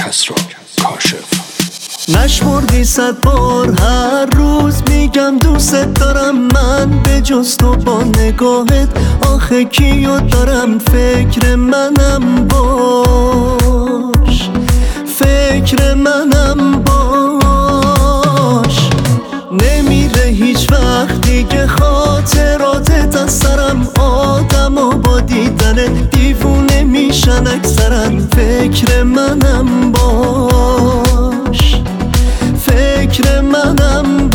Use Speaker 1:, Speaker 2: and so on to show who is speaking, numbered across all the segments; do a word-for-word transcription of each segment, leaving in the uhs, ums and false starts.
Speaker 1: کسری کاشف.
Speaker 2: نشمردی صد بار هر روز میگم دوست دارم، من به جز تو با نگاهت آخه کیو دارم. فکر منم باش، فکر منم باش. نمیره هیچ وقت دیگه خاطراتت از سرم، آدم و با دیدن دیوونه میشن اکثرا. فکر منم باش، فکر منم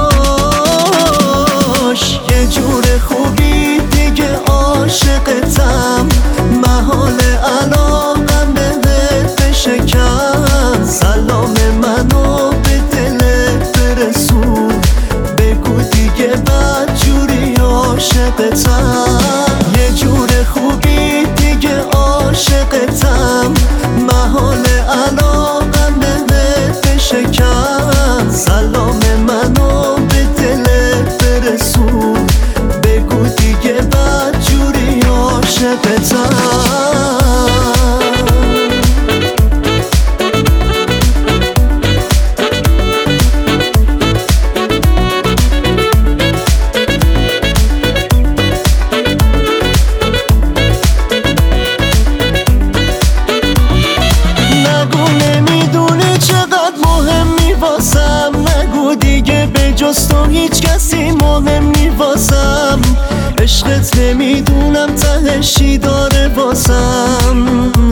Speaker 2: باش. یه جور خوبی دیگه عاشقتم، محال علاقم بهت بشکن. سلام منو به دلت برسون، بگو دیگه بد جوری عاشقتم. یه جور خوبی دیگه عاشقتم، محال علاقم بهت بشکن. سلام منو به دلت برسون، بگو دیگه بد جوری عاشقتم. نگو دیگه به جز تو هیچ کسی مهم نی واسم. عشقت نمیدونم تهش چی داره واسم.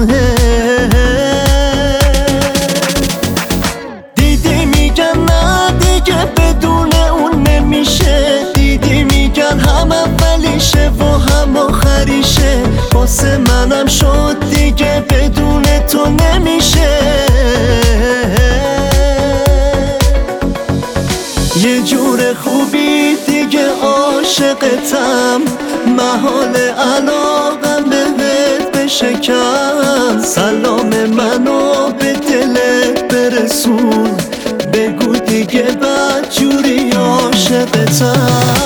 Speaker 2: دیدی میگن نه دیگه بدون اون نمیشه، دیدی میگن هم اولیشه و هم آخریشه. واسه منم شد دیگه بدون تو نمیشه. یه جور خوبی دیگه عاشقتم، محال علاقم بهت بشکن. سلام منو به دلت برسون، بگو دیگه بد جوری عاشقتم.